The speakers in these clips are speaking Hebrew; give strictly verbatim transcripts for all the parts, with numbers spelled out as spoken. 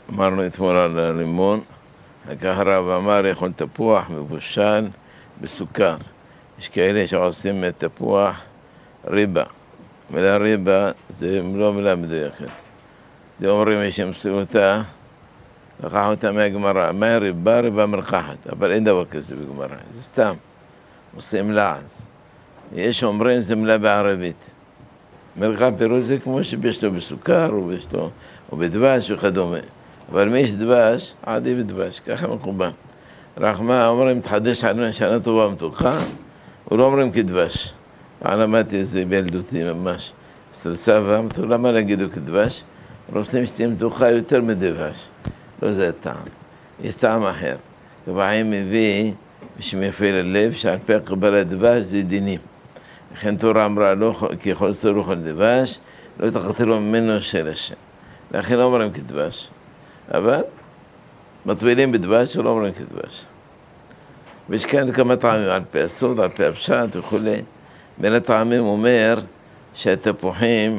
אמרנו אתמול על הלימון, כך הרב אמר יאכול תפוח מבושל בסוכר. יש כאלה שעושים תפוח ריבה. מילה ריבה זה לא מילה מדויקת. זה אומרים יש שימצאו אותה, לקחו אותה מהגמרא. מה ריבה? ריבה מרקחת, אבל אין דבר כזה בגמרא, זה סתם. עושים לעז. יש אומרים זה מילה בערבית. מרקח פירוש זה כמו שיש לו בסוכר או, לו, או בדבש וכדומה. אבל מי יש דבש, עדיף דבש, ככה מקובל. רק מה אומרים, תחדש עלינו שנה טובה מתוקה, ולא אומרים כדבש. למדתי את זה בילדותי ממש. אצל סבא, אמרו, למה להגידו כדבש? רוצים שתהיה מתוקה יותר מדבש. לא זה הטעם. יש טעם אחר. קבעים מביא, ושמייפה ללב, שעל פי הקבלה דבש זה דינים. לכן תורה אמרה, לא, כי יכול לצורך על דבש, לא תחתלו ממנו של השם. לכן לא אומרים כדבש. אבל מטבילים בדבש ולא אומרים כדבש. ויש כאן כמה טעמים על פי הסוד, על פי הפשט וכו'. בין הטעמים אומר שהתפוחים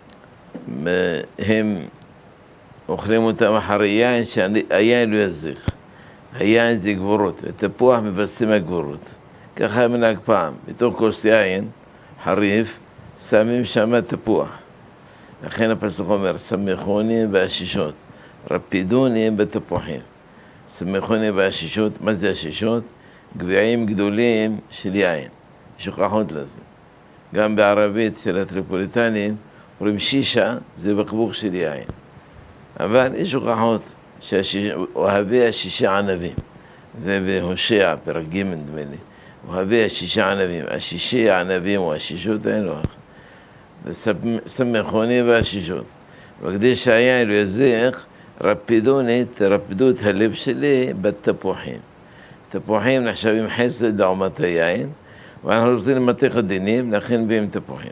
הם אוכלים אותם אחרי יין, שהיין לא יזיך. היין זה גבורות, התפוח מבססים הגבורות. ככה היה מנהג פעם, בתוך כוס יין, חריף, שמים שם תפוח. לכן הפסוק אומר, סמיכוני והשישות. רפידוני בתפוחים. סמיכוני והשישות, מה זה השישות? גביעים גדולים של יין. יש הוכחות לזה. גם בערבית של הטריפוליטנים, אומרים שישה, זה בקבוק של יין. אבל יש הוכחות שאוהבי השישה ענבים. זה בהושע, פרק ג' נדמה לי. אוהבי השישה ענבים. השישי הענבים או השישות אין לו. זה סמיכוני והשישות. וכדי שהיין לא יזיך, רפידוני, תרפדו את הלב שלי בתפוחים. תפוחים נחשבים חסד לעומת היין, ואנחנו רוצים למתח הדינים, לכן באים תפוחים.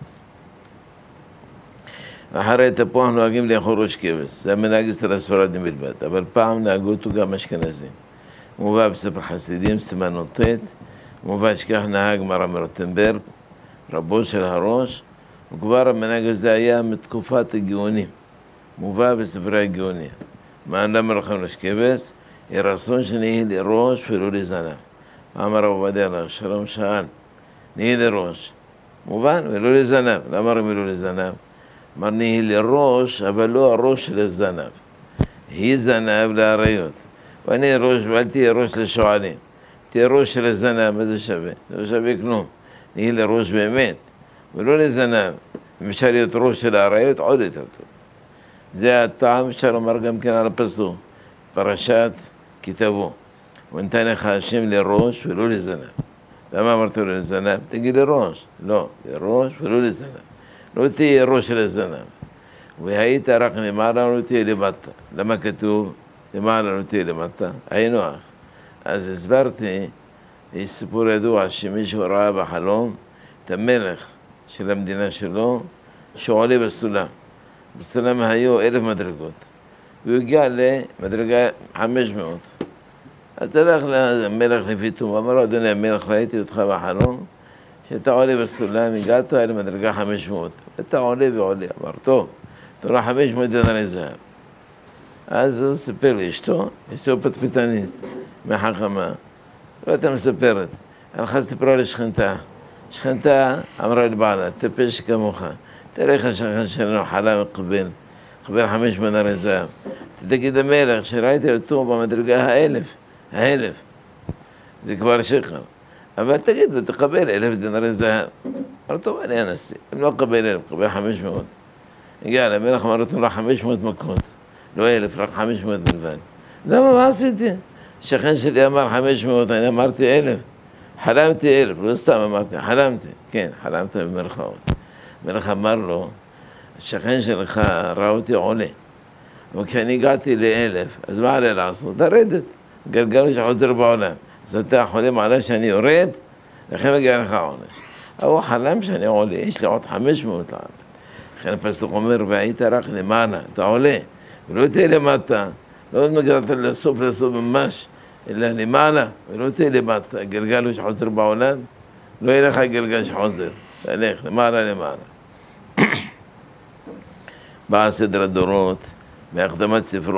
אחרי תפוח נוהגים לאכול ראש כבש, זה המנהג אצל הספרדים בלבד, אבל פעם נהגו אותו גם אשכנזים. מובא בספר חסידים, סימן נ"ט, מובא שכך נהג מרן מרוטנברג, רבו של הראש, וכבר המנהג הזה היה מתקופת הגאונים. מובא בספרי הגאוניה. מה למה לכם ראש כבש? יהיה רצון שנהיה לראש ולא לזנב. אמר רב עובדיה עליו, שלום שאל, נהיה לראש. מובן, ולא לזנב. למה אמרנו לא לזנב? אמר נהיה לראש, אבל לא הראש של הזנב. היא זנב לאריות. ואני ראש, ואל תהיה ראש לשועלים. תהיה ראש של הזנב, מה זה שווה? זה לא שווה כלום. נהיה לראש באמת, ולא לזנב. אם אפשר להיות ראש של האריות, עוד יותר טוב. זה הטעם, אפשר לומר גם כן על הפסוק, פרשת כתבו. ונתן לך השם לראש ולא לזנב. למה אמרת לו לזנב? תגיד לראש. לא, לראש ולא לזנב. לא תהיה ראש של הזנב. והיית רק למעלה, לא תהיה למטה. למה כתוב למעלה, לא תהיה למטה? היינו אח. אז הסברתי, יש סיפור ידוע שמישהו ראה בחלום את המלך של המדינה שלו, שעולה בסולם. בסולם היו אלף מדרגות. והוא הגיע למדרגה חמש מאות. אז הלך למלך לפי תום, אמר לו, אדוני המלך, ראיתי אותך בחלום, שאתה עולה בסולם, הגעת למדרגה חמש מאות. אתה עולה ועולה. אמר, טוב, תורה חמש מאות דינרי זהב. אז הוא סיפר לאשתו, אשתו פטפטנית, מחכמה. לא הייתה מספרת. הלכה סיפרה לשכנתה. שכנתה אמרה לבעלה, טפש כמוך. תראה איך השכן שלנו חלה מקבל, מקבל חמש מאות זהב. תגיד המלך שראיתי אותו במדרגה האלף, האלף. זה כבר שקר. אבל תגיד לו, תקבל אלף דינרי זהב. אמר, טוב, אני אנסי. אם לא קבל אלף, קבל חמש מאות. הגיע למלך, אמר לו, חמש מאות מכות. לא אלף, רק חמש מאות בלבד. למה, מה עשיתי? השכן שלי אמר חמש מאות, אני אמרתי אלף. חלמתי אלף, לא סתם אמרתי, חלמתי. כן, חלמת במרכאות. המלך אמר לו, השכן שלך ראה אותי עולה. אבל כשאני הגעתי לאלף, אז מה עלי לעשות? לרדת. גלגל שחוזר בעולם. אז אתה חולם עליי שאני יורד, לכן מגיע לך עונש. אבל הוא חלם שאני עולה, יש לי עוד חמש מאות לעלה. לכן הפסוק אומר, והיית רק למעלה, אתה עולה. ולא תהיה למטה, לא מגיעת לסוף לסוף ממש, אלא למעלה, ולא תהיה למטה. גלגל שחוזר בעולם, לא יהיה לך גלגל שחוזר. תלך, למעלה למעלה. בעל סדר הדורות, בהקדמת ספרו,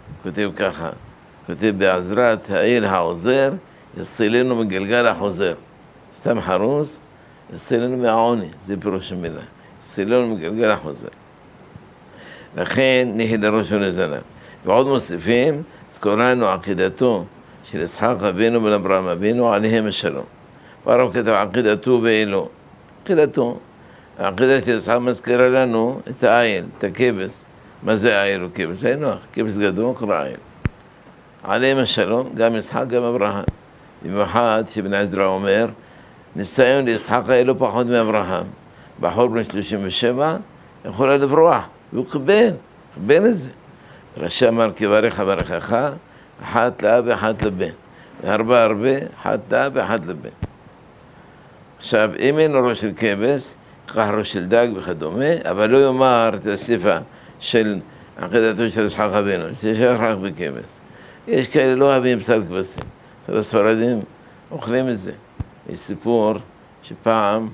כותב ככה, כותב בעזרת האל העוזר, יצילנו מגלגל החוזר. סתם חרוס, יצילנו מהעוני, זה פירוש המילה. יצילנו מגלגל החוזר. לכן נהדרו של הזנב. ועוד מוסיפים, זכורנו עקידתו של יצחק אבינו בן אברהם אבינו עליהם השלום. והרב כתב עקידתו ואלו. עקידתו. עקידת יצחק מזכירה לנו את האייל, את הכבש. מה זה האייל או כבש? זה נוח, כבש גדול קרא האייל. עליהם השלום, גם יצחק גם אברהם. במיוחד שבן עזרא אומר, ניסיון ליצחק היה לא פחות מאברהם. בחור בן שלושים ושבע יכול לברוח, והוא קיבל, קיבל את זה. רש"י אמר כברך ברכך, אחת לאב ואחת לבן. והרבה הרבה, אחת לאב ואחת לבן. עכשיו, אם אין ראש של כבש, כך ראש של דג וכדומה, אבל לא יאמר את הסיפה של עקידתו של יצחק אבינו, זה שייך רק בכבש. יש כאלה לא אוהבים בשר כבשים. אצל הספרדים אוכלים את זה. יש סיפור שפעם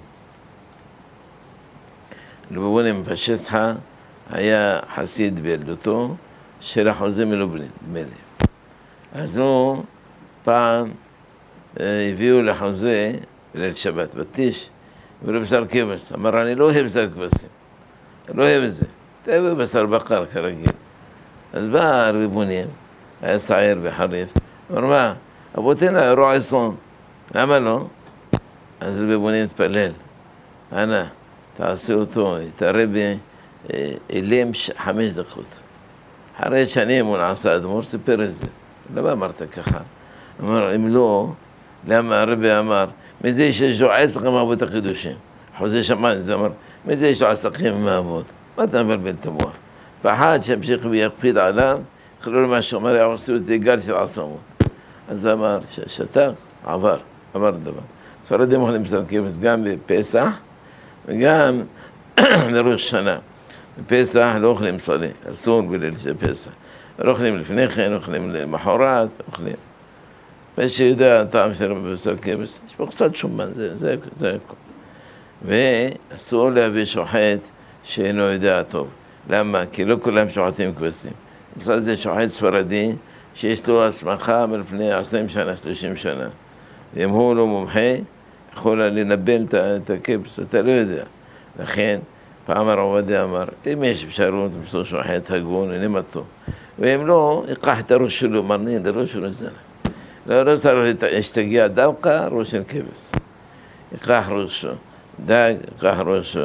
לבובונים פשצחה היה חסיד בילדותו של החוזה מלובלין, מלך. אז הוא פעם הביאו לחוזה בליל שבת, בתיש, ולא בשר כבש. אמר, אני לא אוהב בשר כבשים, אני לא אוהב את זה. תאהב בשר בקר כרגיל. אז בא הרבונים, היה שעיר וחריף, אמר, מה? אבותינו היה רועי צאן, למה לא? אז הרבונים התפלל, אנא, תעשה אותו, יתערב אליהם חמש דקות. אחרי שנים הוא נעשה אדמו"ר, סיפר את זה. למה אמרת ככה? אמר, אם לא, למה הרבי אמר, מזה יש לו עסקים מאבות החידושים. חוזה שמיים, זה אמר, מזה יש לו עסקים מאבות. מה אתה מבלבל את המוח? פחד שהמשיך ויקפיד עליו, חלול מה שאומר, היה עושה את גל של עסמות. אז אמר, שתק, עבר, עבר דבר. ספרדים אוכלים בשר כבש גם בפסח, וגם לראש שנה. בפסח לא אוכלים סלי, אסור בליל של פסח. לא אוכלים לפני כן, אוכלים למחרת, אוכלים. מי שיודע טעם של בשר כבש, יש פה קצת שומן, זה, זה, זה הכל. ואסור להביא שוחט שאינו יודע טוב. למה? כי לא כולם שוחטים כבשים. בסדר זה שוחט ספרדי שיש לו הסמכה מלפני עשרים שנה, שלושים שנה. ואם הוא לא מומחה, יכול לנבל את הכבש, אתה לא יודע. לכן, פעם הרב עובדיה אמר, אם יש אפשרות למצוא שוחט הגון, הנה מה טוב. ואם לא, ייקח את הראש שלו, מרנין, את הראש שלו זנה. לא, לא צריך להשתגע דווקא ראש של כבש. ייקח ראש דג, ייקח ראש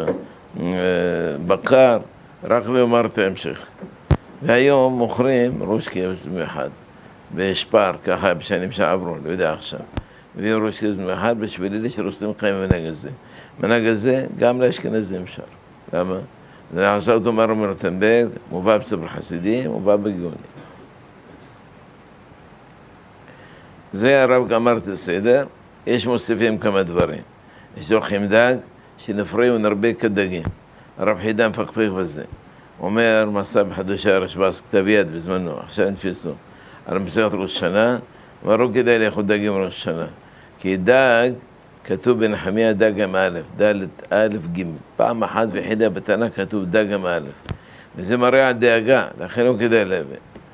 בקר, רק לא יאמר את ההמשך. והיום מוכרים ראש כבש במיוחד, בשפר, ככה בשנים שעברו, לא יודע עכשיו. הביאו ראש כבש במיוחד בשביל אלה שרוצים חיים במנהג הזה. מנהג הזה גם לאשכנזים אפשר. למה? זה נעשה אותו מר מרוטנברג, מובא בספר חסידים, מובא בגאונים. זה הרב גמר את הסדר, יש מוסיפים כמה דברים. יש זוכים דג שנפריעו ונרבה כדגים. הרב חידה מפקפק בזה. אומר מסע בחדושי הרשב"ס, כתב יד בזמנו, עכשיו נתפסו. על מסכת ראש שנה, אמרו כדאי לאכול דגים ראש שנה. כי דג, כתוב בנחמיה דגם א', ד' א' ג'. פעם אחת ויחידה בתנ"ך כתוב דגם א'. וזה מראה על דאגה, לכן לא כדאי להביא.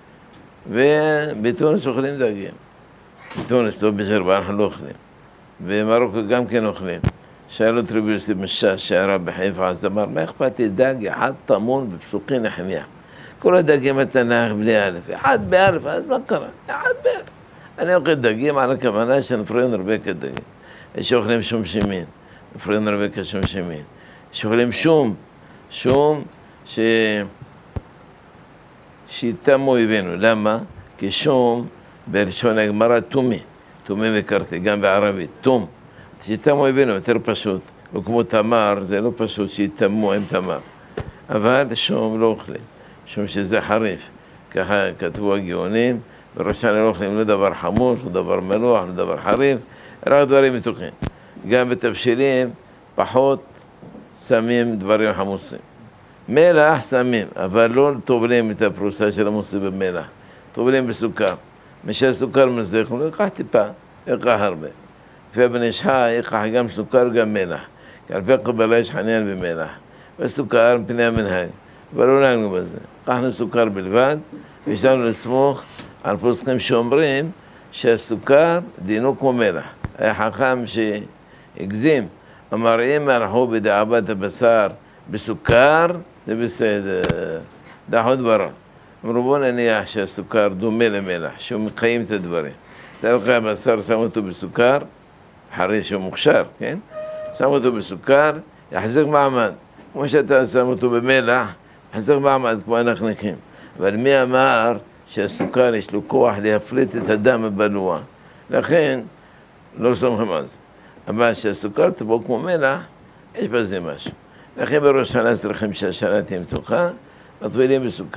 ובתונס אוכלים דגים. בתונס, לא בג'רבה, אנחנו לא אוכלים. במרוקו גם כן אוכלים. שאלו את רבי יוסי משש, שהרב בחיפה, אז אמר, מה אכפת לי דג אחד טמון בפסוקי נחמיה? כל הדגים התנ"ך בלי א', אחד באלף, אז מה קרה? אחד באלף. אני אוכל דגים על הכוונה שנפריעו נרבה כדגים. יש אוכלים שום שמין, נפריעו נרבה כשום שמין. יש אוכלים שום, שום ש... שיתמו הבאנו. למה? כי שום בלשון הגמרא תומי, תומי וקרתי, גם בערבית, תום. שיתמו הבאנו יותר פשוט, לא כמו תמר, זה לא פשוט שיתמו עם תמר. אבל שום לא אוכלים, שום שזה חריף. ככה כתבו הגאונים, בראשן לא אוכלים לא דבר חמוש, לא דבר מלוח, לא דבר חריף, רק דברים מתוקים. גם בתבשילים פחות שמים דברים חמוסים. מלח שמים, אבל לא טובלים את הפרוסה של המוסי במלח. טובלים בסוכר. מי שהסוכר מזיך, הוא לא יקח טיפה, יקח הרבה. לפי בן איש חי, יקח גם סוכר גם מלח. כי על פי קבלה יש חניין במלח. וסוכר מפני המנהג. אבל לא נהגנו בזה. לקחנו סוכר בלבד, ויש לנו לסמוך על פוסקים שאומרים שהסוכר דינו כמו מלח. היה חכם שהגזים, אמר אם הלכו בדאבת הבשר בסוכר, זה בסדר, דחו דברה. אמרו בוא נניח שהסוכר דומה למלח, שהוא מקיים את הדברים. אתה לוקח הבשר, שם אותו בסוכר, אחרי שהוא מוכשר, כן? שם אותו בסוכר, יחזיק מעמד. כמו שאתה שם אותו במלח, יחזיק מעמד כמו הנקניקים. אבל מי אמר שהסוכר יש לו כוח להפליט את הדם הבלוע? לכן לא סומכים על זה. אבל שהסוכר תבוא כמו מלח, יש בזה משהו. לכן בראש שנה צריכים שהשנה תהיה מתוקה, מטבילים בסוכר.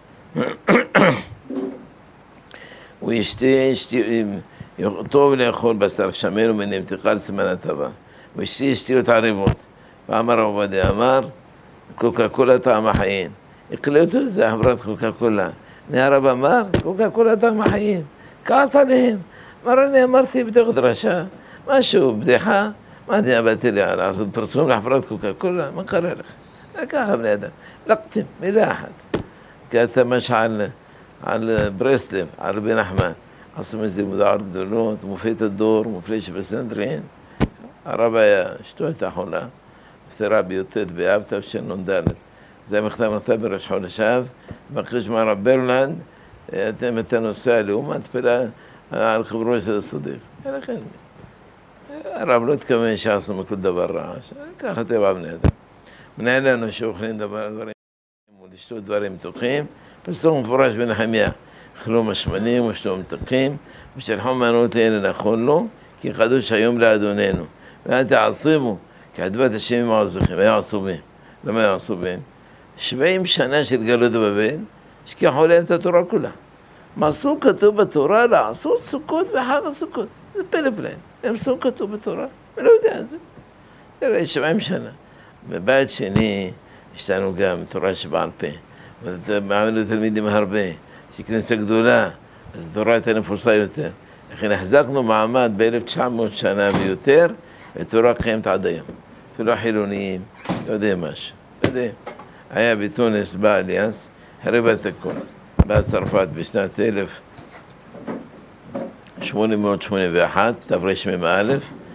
ואשתי, אשתי, טוב לאכול בשר שמן ומנמתיכה לסימן הטבה. ואשתי אשתי את העריבות. ואמר עובדיה, אמר, קוקה קולה טעם החיים. הקלטו את זה, חברת קוקה קולה. הרב אמר, קוקה קולה טעם החיים. כעס עליהם. אמר, אני אמרתי בתוך דרשה, משהו, בדיחה. מה אני באתי לי לעשות פרסום לחברת קוקה קולה? מה קרה לך? ככה בני אדם. לקטים, מילה אחת. כי אתה משע על, על ברסלב, על רבי נחמן. עשו מזה מודעות גדולות, מופת הדור, מופלא שבסנדרין. הרב היה, אשתו הייתה חולה, נפטרה בי"ט באב תשנ"ד. זה מכתב נכתב בראש חודש אב, מבקש מהרב ברלנד, אתם אתה נוסע לאומה, תפילה על חברו של הסדיק. לכן, הרב לא התכוון שעשו מכל דבר רע, ככה טבע בני אדם. מנהל לנו שאוכלים דברים, ולשתות דברים מתוקים, פסוק מפורש בנחמיה. אכלו משמנים ושתו מתוקים, ושלחו מנות אלה לאכול לו, כי קדוש היום לאדוננו. ואל תעשימו, כי עדבת השם עם העוזיכם, היה עשובים. למה היה עשובים? שבעים שנה של גלות בבל, השכיחו להם את התורה כולה. מה עשו כתוב בתורה? לעשות סוכות בחג הסוכות. זה פלא פלא. הם עשו כתוב בתורה, אני לא יודע את זה. תראה, שבעים שנה. בבית שני, יש לנו גם תורה שבעל פה. ומעמדנו תלמידים הרבה. יש כנסה גדולה, אז התורה הייתה נפוסה יותר. לכן החזקנו מעמד ב-אלף תשע מאות שנה ויותר, ותורה קיימת עד היום. אפילו החילוניים, לא יודע משהו, לא יודע. היה בתוניס באליאנס, הרב את הכל. בא צרפת בשנת אלף שמונה מאות שמונים ואחת, תרמ"א,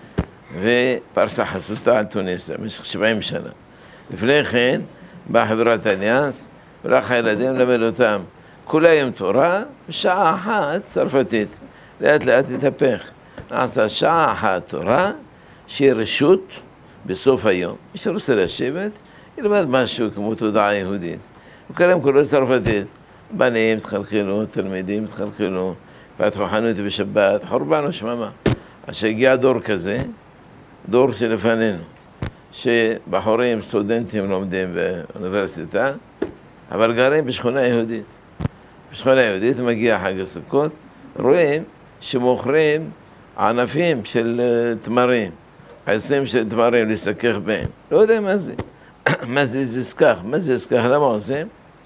ופרסה חסותה על תוניס, במשך שבעים שנה. לפני כן, באה חברת אליאנס, ולך הילדים למד אותם. כל היום תורה, בשעה אחת צרפתית. לאט לאט תתהפך. נעשה שעה אחת תורה, שהיא רשות בסוף היום. מי שרוצה לשבת, ילמד משהו כמו תודעה יהודית. וכלם כולו צרפתית. בנים תחלחלו, תלמידים תחלחלו, פתחו חנות בשבת, חורבן ושממה. אז שהגיע דור כזה, דור שלפנינו, שבחורים, סטודנטים לומדים באוניברסיטה, אבל גרים בשכונה יהודית. בשכונה יהודית מגיע חג הסוכות, רואים שמוכרים ענפים של תמרים, עשים של תמרים לסכך בהם. לא יודע מה זה. מה זה זסכך? מה זה זסכך? למה עושים?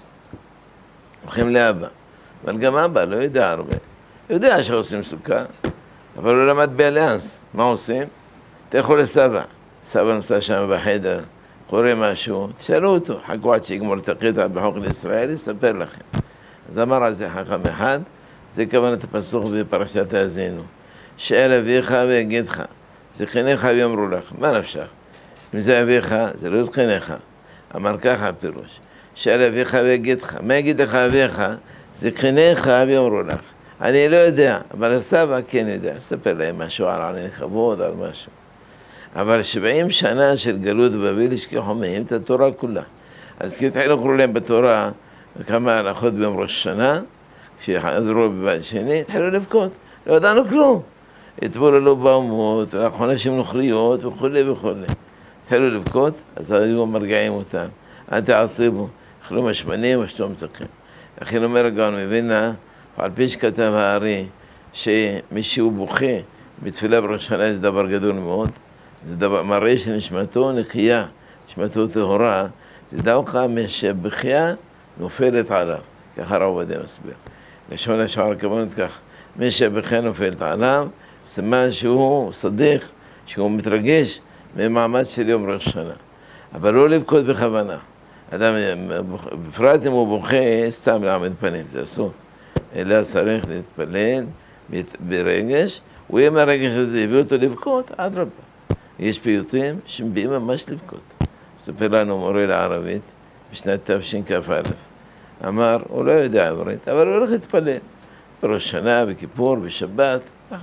הולכים לאבא. אבל גם אבא לא יודע הרבה. יודע שעושים סוכה, אבל הוא למד באליאנס. מה עושים? תלכו לסבא. סבא נמצא שם בחדר, קורא משהו, תשאלו אותו, חכו עד שיגמור את הקטע בחוק לישראל, יספר לכם. אז אמר על זה חכם אחד, זה כוונת הפסוק בפרשת האזינו. שאל אביך ויגידך, זכניך ויאמרו לך, מה נפשך? אם זה אביך, זה לא זכניך. אמר ככה הפירוש, שאל אביך ויגידך, מה יגיד לך אביך? זכניך ויאמרו לך. אני לא יודע, אבל הסבא כן יודע, ספר להם משהו על עני כבוד, על משהו. אבל שבעים שנה של גלות בבל השכיחו מהם את התורה כולה. אז כי התחילו לקרוא להם בתורה כמה הלכות ביום ראש שנה, כשחזרו בבית שני, התחילו לבכות, לא ידענו כלום. התבוללו באומות, לקחו נשים נוכריות וכו' וכו'. התחילו לבכות, אז היו מרגעים אותם. אל תעשיבו, אכלו משמנים ושתו מתוקים. לכן אומר הגאון מווילנה, על פי שכתב הארי, שמי שהוא בוכה בתפילה בראש שנה זה דבר גדול מאוד, זה דבר, מראה שנשמתו נקייה, נשמתו טהורה, זה דווקא משבכיה נופלת עליו, ככה הרב עובדיה מסביר. לשון השער הכוונת כך, משבכיה נופלת עליו, סימן שהוא סדיק, שהוא מתרגש ממעמד של יום ראש שנה. אבל לא לבכות בכוונה. אדם, בפרט אם הוא בוכה, סתם לעמד פנים, זה אסור. אלא צריך להתפלל ברגש, הוא יהיה מהרגש הזה, הביא אותו לבכות, עד רבה. יש פיוטים שמביאים ממש לבכות. ספר לנו מורה לערבית, בשנת תשכ"א. אמר, הוא לא יודע עברית, אבל הוא הולך להתפלל. בראש שנה, בכיפור, בשבת.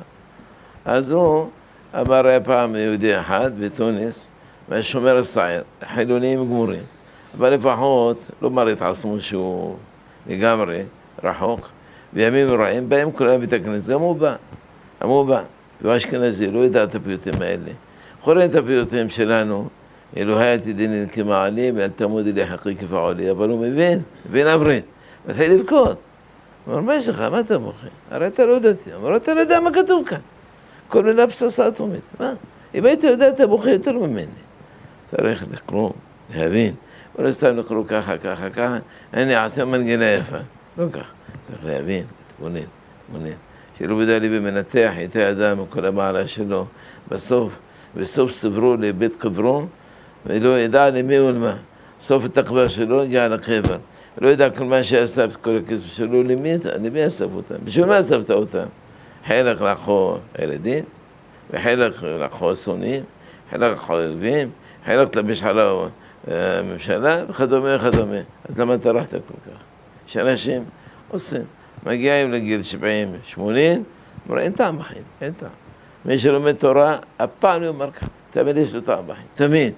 אז הוא אמר, היה פעם יהודי אחד בתוניס, מהשומר הסעיר, חילונים גמורים. אבל לפחות לא מראה עצמו שהוא לגמרי רחוק. בימים רעים, בהם כולם בית הכנסת, גם הוא בא. גם הוא בא. הוא אשכנזי, לא ידע את הפיוטים האלה. חורן את הפיוטים שלנו, אלוהי תדינין כמעלים, אל תמוד אלי חקי כפעולי, אבל הוא מבין, מבין עברית. מתחיל לבכות. אמר, מה יש לך? מה אתה בוכה? הרי אתה לא יודעתי. אמר, אתה לא יודע מה כתוב כאן. כל מילה פצצה אטומית. מה? אם היית יודע, אתה בוכה יותר ממני. צריך לקרוא, להבין. ולא סתם לקרוא ככה, ככה, ככה. אני אעשה מנגינה יפה. לא ככה. צריך להבין, להתבונן, להתבונן. שלא בדע לי במנתח, איתי אדם וכל המעלה שלו. בסוף, בסוף סברו לבית קברון, ולא ידע למי ולמה. סוף את הקבר שלו הגיע לקבר. ולא ידע כל מה שאסף כל הכסף שלו, למי, למי אסף אותם? בשביל מה אספת אותם? חלק לקחו הילדים, וחלק לקחו אסונים, חלק לקחו אויבים, חלק לבש על הממשלה, וכדומה וכדומה. אז למה טרחת כל כך? שאנשים עושים, מגיעים לגיל שבעים, שמונים, אומרים, אין טעם בחיים, אין טעם. מי שלומד תורה, הפעם הוא אומר ככה, תמיד יש לו טעם בחיים, תמיד.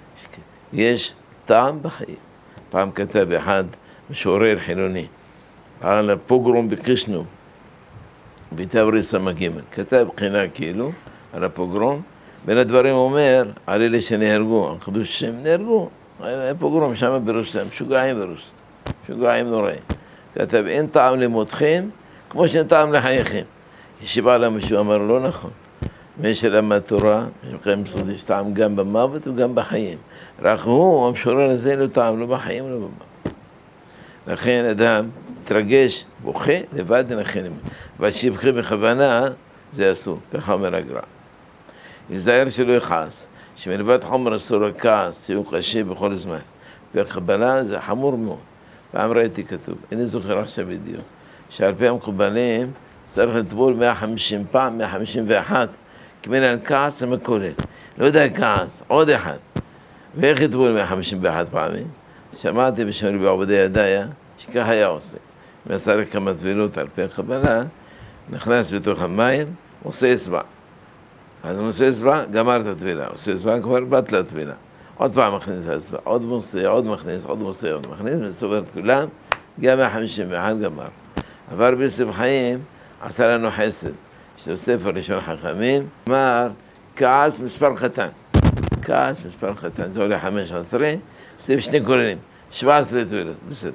יש טעם בחיים. פעם כתב אחד משורר חילוני, על הפוגרום בקישנו, בתאוריס המגימן, כתב בחינה כאילו, על הפוגרום, בין הדברים הוא אומר, על אלה שנהרגו, הקדוש שם נהרגו, היה פוגרום שם ברוסיה, משוגעים ברוסיה, משוגעים נוראים. כתב, אין טעם למותכם, כמו שאין טעם לחייכם. ישיבה למה שהוא אמר, לא נכון. מי שלמד תורה, יש טעם גם במוות וגם בחיים. רק הוא, המשורר הזה, לא טעם, לא בחיים ולא במוות. לכן אדם מתרגש, בוכה, לבד נחם. אבל שיבכה בכוונה, זה אסור, ככה אומר הגר"א. יזהר שלא יכעס, שמלבד חומר אסור הכעס, שהוא קשה בכל זמן. והקבלה זה חמור מאוד. פעם ראיתי כתוב, אני זוכר עכשיו בדיוק, שעל פי המקובלים צריך לטבול מאה וחמישים פעם, מאה חמישים ואחת, כמין על כעס המקולל. לא יודע כעס, עוד אחד. ואיך יטבול מאה חמישים ואחת פעמים? שמעתי בשם רבי עובדיה ידעיה, שככה היה עושה. ועשה כמה טבילות על פי הקבלה, נכנס בתוך המים, עושה אצבע. אז הוא עושה אצבע, גמר את הטבילה. עושה אצבע, כבר בת לטבילה. עוד פעם מכניס אצבע, עוד מוסה, עוד מכניס, עוד מוסה, עוד מכניס, וסובר את כולם, גם מאה חמישים ואחת גמר. אבל ביוסף חיים עשה לנו חסד. יש לו ספר ראשון חכמים, אמר, כעס מספר חתן. כעס מספר חתן, זה עולה חמש עשרה, עושים שני כוללים, שבע עשרה טבילות, בסדר.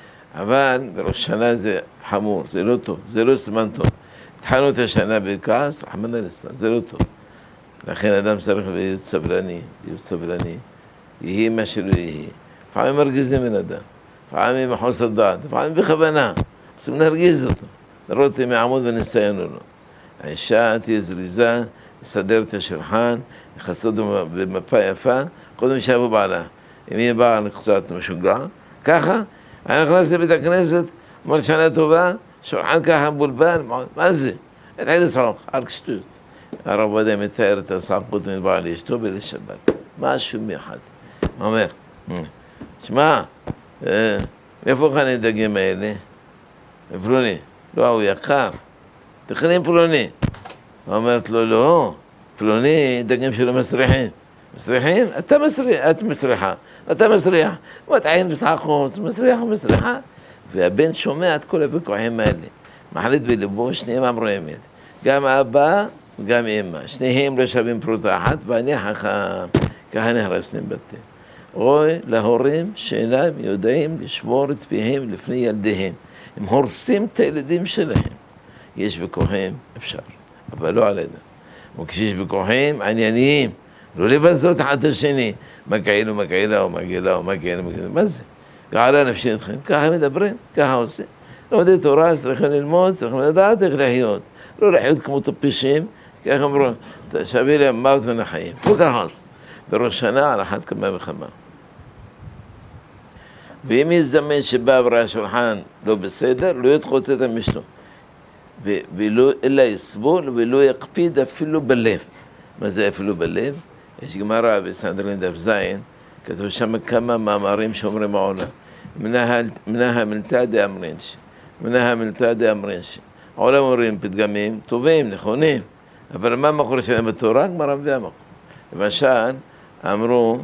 אבל בראש שנה זה חמור, זה לא טוב, זה לא סימן טוב. התחלנו את השנה בכעס, רחמנא ליצלן, זה לא טוב. לכן אדם צריך להיות סבלני, להיות סבלני, יהי מה שלא יהי. לפעמים מרגיזים בן אדם, לפעמים מחוסר דעת, לפעמים בכוונה, צריכים להרגיז אותו, לראות אם יעמוד בניסיון או לא. האישה תהיה זריזה, לסדר את השולחן, לכסות במפה יפה, קודם שיבוא בעלה. אם יהיה בעל קצת משוגע, ככה, אני נכנס לבית הכנסת, אומר שנה טובה, שולחן ככה מבולבל, מה זה? התחיל לצחוק, על שטות. הרב עובדיה מתאר את הסעקות מבעל אשתו בליל שבת. משהו מיוחד. הוא אומר, שמע, איפה כאן הדגים האלה? פלוני. לא, הוא יקר. תכנים פלוני. הוא אומרת לו, לא, פלוני דגים שלו מסריחים. מסריחים? אתה מסריח, את מסריחה. אתה מסריח. מתעין בסעקות, מסריח ומסריחה. והבן שומע את כל הוויכוחים האלה. מחליט בלבו, שניהם אמרו אמת. גם אבא וגם אמא. שניהם לא שווים פרוטה אחת, ואני חכם. ככה נהרסים בתים. אוי להורים שאינם יודעים לשמור את פיהם לפני ילדיהם. הם הורסים את הילדים שלהם. יש ויכוחים, אפשר, אבל לא על ידם. וכשיש ויכוחים ענייניים, לא לבזות אחד את השני. מה כאילו, מה כאילו, או מה כאילו, או מה כאילו, מה זה? געלה נפשי אתכם, ככה מדברים, ככה עושים. לומדי תורה, צריכים ללמוד, צריכים לדעת איך לחיות. לא לחיות כמו טפישים, ככה אמרו, שווה להם מוות מן החיים. לא ככה עושים. בראש שנה על אחת כמה וכמה. ואם יזדמן שבא וראה השולחן לא בסדר, לא ידחות את המשנה. ולא, אלא יסבול ולא יקפיד אפילו בלב. מה זה אפילו בלב? יש גמרא בסנהדרין דף זין, כתוב שם כמה מאמרים שאומרים העולם. מנהה מלתא דאמרינש, מנהה מלתא דאמרינש. העולם אומרים פתגמים טובים, נכונים, אבל מה המקור שלהם בתורה? גמרא מביאה מקור. למשל, אמרו,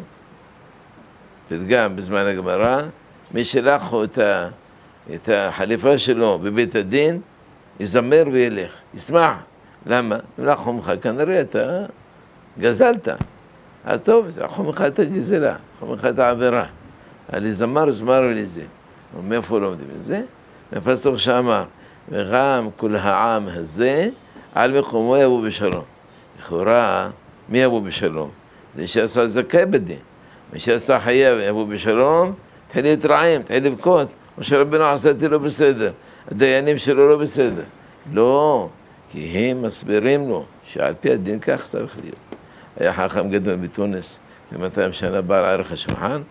פתגם בזמן הגמרא, מי שלחו את, ה, את החליפה שלו בבית הדין, יזמר וילך, ישמח. למה? אם לקחו ממך, כנראה אתה גזלת. אז טוב, לקחו ממך את הגזלה, לקחו ממך את העבירה. על יזמר, זמר ולזה. ומאיפה לא עומדים את זה? מהפסוק שאמר, וגם כל העם הזה, על מקומו יבוא בשלום. לכאורה, מי יבוא בשלום? זה שעשה זכאי בדין. מי שעשה חייב יבוא בשלום, תחיל להתרעם, תחיל לבכות. משה רבנו עשיתי לא בסדר. הדיינים שלו לא בסדר. לא, כי הם מסבירים לו שעל פי הדין כך צריך להיות. היה חכם גדול בתוניס, למאתיים שנה בעל ערך השולחן.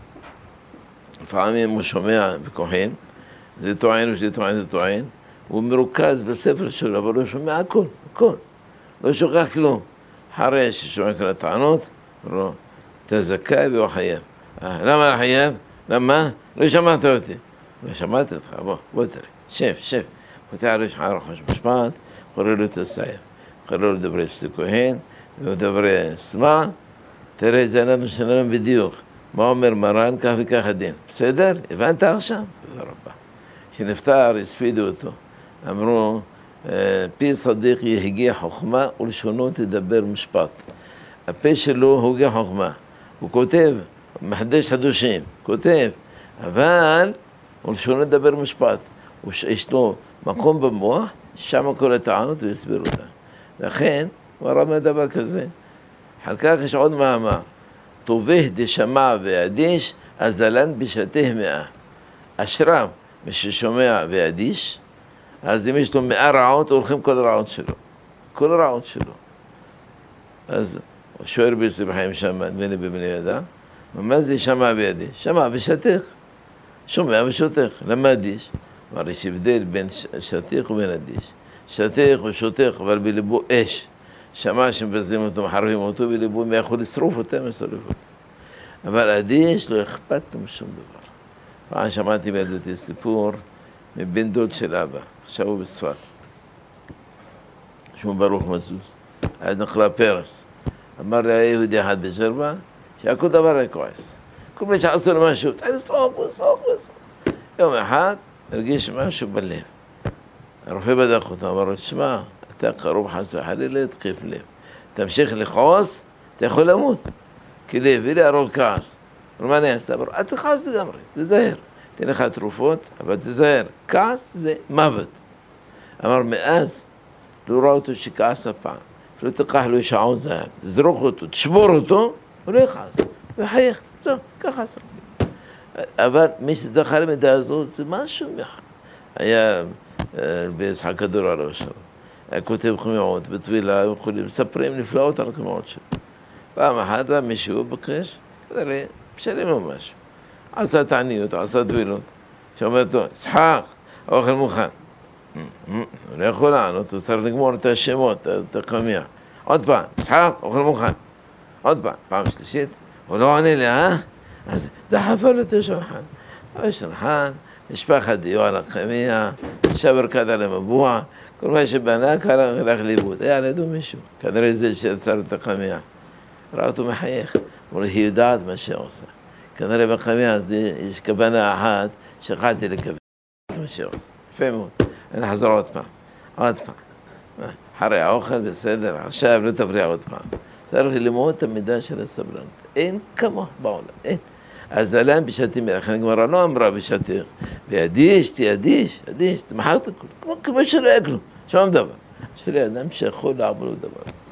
לפעמים הוא שומע בכוחין, זה טוען וזה טוען וזה טוען, הוא מרוכז בספר שלו, אבל הוא שומע הכל, הכל. לא שוכח כלום. אחרי ששומע כל הטענות, לא, אתה זכאי והוא חייב. למה חייב? למה? לא שמעת אותי. לא שמעתי אותך, בוא, בוא תראה. שב, שב. פותח לו שחר ראש משפט, קורא לו את הסייף. קורא לו לדברי שתי כהן, ודברי סמא. תראה, זה אנחנו שלנו בדיוק. מה אומר מרן? כך וכך הדין. בסדר? הבנת עכשיו? תודה רבה. כשנפטר, הספידו אותו. אמרו, פי צדיק יהגה חוכמה ולשונו תדבר משפט. הפה שלו הוגה חוכמה. הוא כותב, מחדש חדושים, כותב, אבל ולשונו תדבר משפט. יש לו מקום במוח, שם כל הטענות והסביר אותה. לכן, הוא הרב דבר כזה. אחר כך יש עוד מאמר. טובח דשמע ואדיש, אזלן בשתה מאה. אשרם, מי ששומע ואדיש, אז אם יש לו מאה רעות, הולכים כל הרעות שלו. כל הרעות שלו. אז הוא שואל בירסי בחיים שמה, דמיני בבני ידע, ומה זה שמע ואדיש? שמע ושתך. שומע ושותך. למה אדיש? אבל יש הבדל בין שתך ובין אדיש. שתך הוא שותך, אבל בליבו אש. שמע שמבזים אותו, מחרבים אותו, בליבו מי יכול לשרוף אותם, לשרוף אותם. אבל אדיש לא אכפת לו משום דבר. פעם שמעתי בילדותי סיפור מבן דוד של אבא, עכשיו הוא בספרד. שמו ברוך מזוז, היה נקרא פרס. אמר לי, היה יהודי אחד בג'רבה, שהכל דבר היה כועס. כל מי שעשו לו משהו, תהיה לסעוק, לסעוק, לסעוק. יום אחד הרגיש משהו בלב. הרופא בדק אותו, אמר לו, תשמע, אתה קרוב חס וחלילה, תקיף לב. תמשיך לכעוס, אתה יכול למות. כי לב, היא להרוג כעס. אבל מה אני אעשה? אמר, אל תכעס לגמרי, תזהר. תן לך תרופות, אבל תזהר. כעס זה מוות. אמר, מאז לא ראה אותו שכעס הפעם. לא תקח לו שעון זהב, תזרוק אותו, תשבור אותו, הוא לא יכעס. הוא יחייך, זהו, ככה עשה. אבל מי שזכה למידע הזאת, זה משהו מחר. היה ביצחק כדור על השם. היה כותב חמיעות בטבילה, וכולי, מספרים נפלאות על חמיעות שלו. פעם אחת בא מישהו בקש, כדרי, משלם לו משהו. עשה תעניות, עשה טבילות. שאומרת לו, יצחק, האוכל מוכן. הוא לא יכול לענות, הוא צריך לגמור את השמות, את הקמיע. עוד פעם, יצחק, אוכל מוכן. עוד פעם, פעם שלישית, הוא לא עונה לי, אה? אז דחפה לו את השולחן. השולחן, משפחת דיו על הקמיע, שבר כד על המבוע, כל מה שבנה קרה הלך לאיבוד. היה לידו מישהו, כנראה זה שיצר את הקמיע. ראה אותו מחייך, אבל היא יודעת מה שעושה. כנראה בקמיע אז יש כוונה אחת שהחלטתי לקבל את מה שעושה. יפה מאוד. נחזור עוד פעם, עוד פעם. אחרי האוכל בסדר, עכשיו לא תבריע עוד פעם. צריך ללמוד את המידה של הסבלנות. אין כמה בעולם, אין. אז עליהם בשעתי מלך, אני גמרא לא אמרה בשעתך. וידיש, תידיש, ידיש, תמחרת הכול. כמו שלא היה כלום, שום דבר. יש לי אדם שיכול לעבור לדבר הזה.